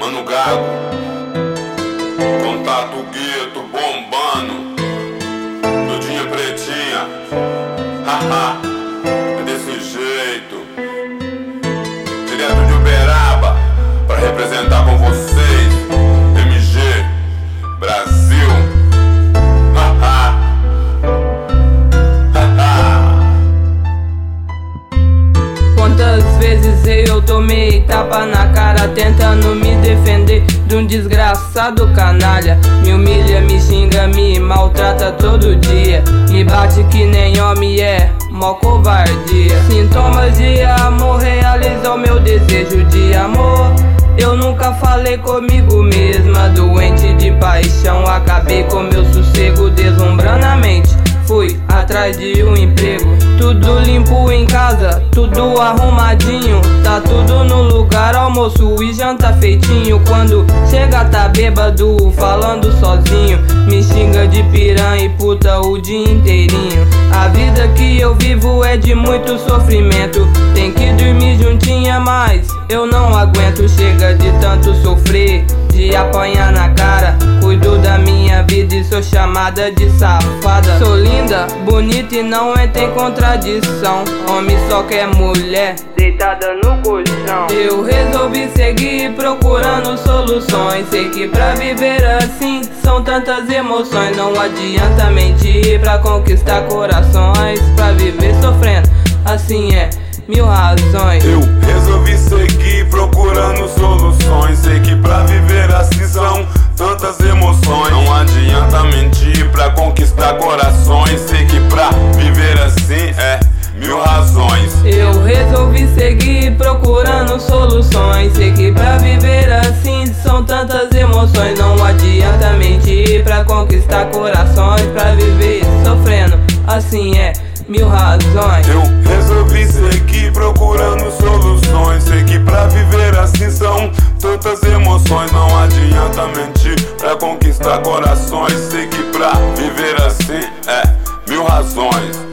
Mano Gago, contato gueto bombando, Dudinha pretinha, haha, é desse jeito. Direto de Uberaba, pra representar com vocês, MG, Brasil, haha, haha. Quantas vezes eu tomei tapa na cara tentando me defender de um desgraçado canalha. Me humilha, me xinga, me maltrata todo dia, me bate que nem homem, é mó covardia. Sintomas de amor realizam meu desejo de amor. Eu nunca falei comigo mesma, doente de paixão. Acabei com meu sossego, deslumbrando a mente. Fui atrás de um emprego, tudo limpo em casa, tudo arrumadinho. Tá tudo no lugar, almoço e janta feitinho. Quando chega tá bêbado, falando sozinho, me xinga de piranha e puta o dia inteirinho. A vida que eu vivo é de muito sofrimento, tem que dormir juntinha, mas eu não aguento. Chega de tanto sofrer, de apanhar na cara. Cuido da minha vida e sou chamada de safada. Sou linda, bonita e não entra em contradição. Homem só quer mulher deitada no colchão. Eu resolvi seguir procurando soluções. Sei que pra viver assim são tantas emoções. Não adianta mentir pra conquistar corações. Pra viver sofrendo assim é mil razões. Eu resolvi seguir procurando soluções. Sei que pra viver assim são tantas emoções. Não adianta mentir pra conquistar corações. Sei que pra viver assim é mil razões. Eu resolvi seguir procurando soluções. Sei que pra viver assim são tantas emoções. Não adianta mentir pra conquistar corações. Pra viver sofrendo assim é mil razões. Eu resolvi seguir procurando soluções. Sei que pra viver assim são tantas emoções. Não adianta mentir pra conquistar corações. Sei que pra viver assim é mil razões.